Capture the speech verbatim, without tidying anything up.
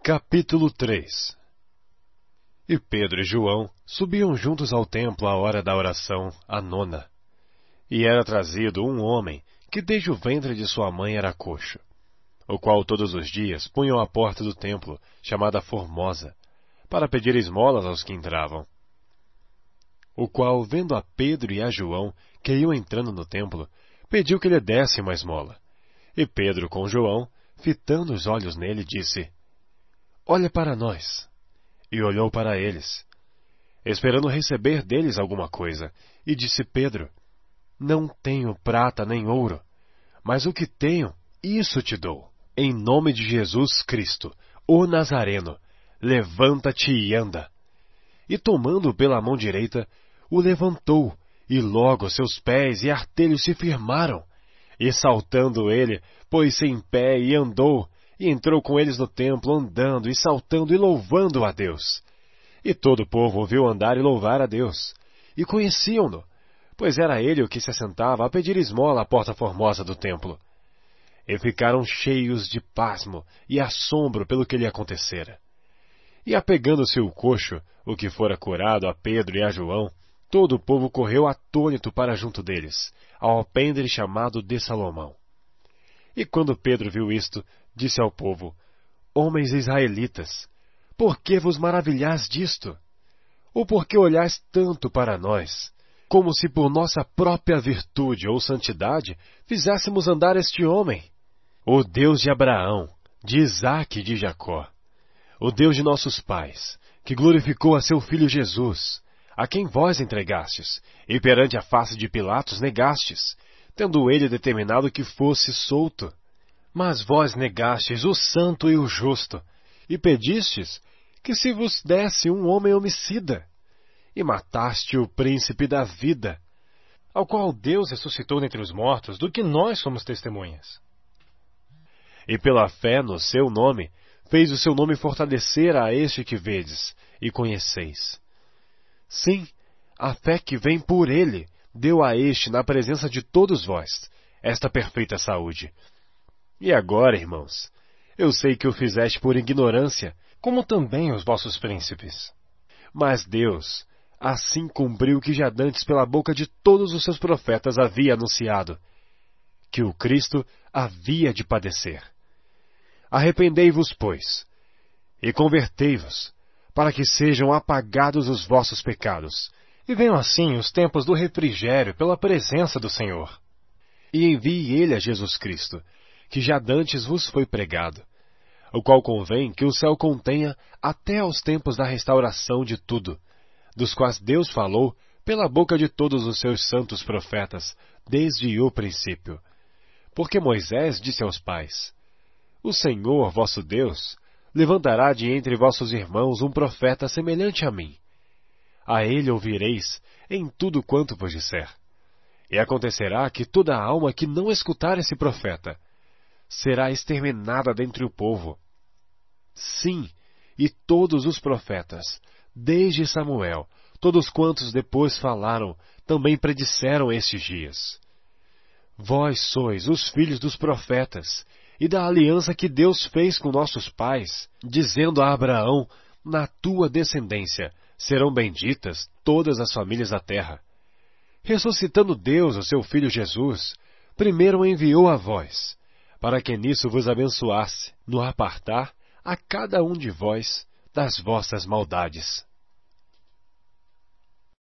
Capítulo três. E Pedro e João subiam juntos ao templo à hora da oração, a nona. E era trazido um homem que desde o ventre de sua mãe era coxo, o qual todos os dias punham à porta do templo, chamada Formosa, para pedir esmolas aos que entravam. O qual, vendo a Pedro e a João, que iam entrando no templo, pediu que lhe dessem uma esmola. E Pedro, com João, fitando os olhos nele, disse: Olha para nós. E olhou para eles, esperando receber deles alguma coisa. E disse Pedro: Não tenho prata nem ouro, mas o que tenho, isso te dou. Em nome de Jesus Cristo, o Nazareno, levanta-te e anda. E tomando-o pela mão direita, o levantou, e logo seus pés e artelhos se firmaram. E saltando ele, pôs-se em pé e andou, e entrou com eles no templo, andando e saltando e louvando a Deus. E todo o povo o viu andar e louvar a Deus. E conheciam-no, pois era ele o que se assentava a pedir esmola à porta formosa do templo. E ficaram cheios de pasmo e assombro pelo que lhe acontecera. E apegando-se o coxo, o que fora curado, a Pedro e a João, todo o povo correu atônito para junto deles, ao alpendre chamado de Salomão. E quando Pedro viu isto, disse ao povo: Homens israelitas, por que vos maravilhais disto? Ou por que olhais tanto para nós, como se por nossa própria virtude ou santidade fizéssemos andar este homem? O Deus de Abraão, de Isaque e de Jacó, o Deus de nossos pais, que glorificou a seu filho Jesus, a quem vós entregastes, e perante a face de Pilatos negastes, tendo ele determinado que fosse solto. Mas vós negastes o santo e o justo, e pedistes que se vos desse um homem homicida, e mataste o príncipe da vida, ao qual Deus ressuscitou dentre os mortos, do que nós somos testemunhas. E pela fé no seu nome, fez o seu nome fortalecer a este que vedes e conheceis. Sim, a fé que vem por ele deu a este, na presença de todos vós, esta perfeita saúde. E agora, irmãos, eu sei que o fizeste por ignorância, como também os vossos príncipes. Mas Deus assim cumpriu o que já dantes pela boca de todos os seus profetas havia anunciado, que o Cristo havia de padecer. Arrependei-vos, pois, e convertei-vos, para que sejam apagados os vossos pecados, e venham assim os tempos do refrigério pela presença do Senhor. E envie ele a Jesus Cristo, que já dantes vos foi pregado, o qual convém que o céu contenha até aos tempos da restauração de tudo, dos quais Deus falou pela boca de todos os seus santos profetas, desde o princípio. Porque Moisés disse aos pais: O Senhor, vosso Deus, levantará de entre vossos irmãos um profeta semelhante a mim. A ele ouvireis em tudo quanto vos disser. E acontecerá que toda alma que não escutar esse profeta será exterminada dentre o povo. Sim, e todos os profetas, desde Samuel, todos quantos depois falaram, também predisseram estes dias. Vós sois os filhos dos profetas, e da aliança que Deus fez com nossos pais, dizendo a Abraão: Na tua descendência serão benditas todas as famílias da terra. Ressuscitando Deus o seu Filho Jesus, primeiro o enviou a vós, para que nisso vos abençoasse, no apartar a cada um de vós das vossas maldades.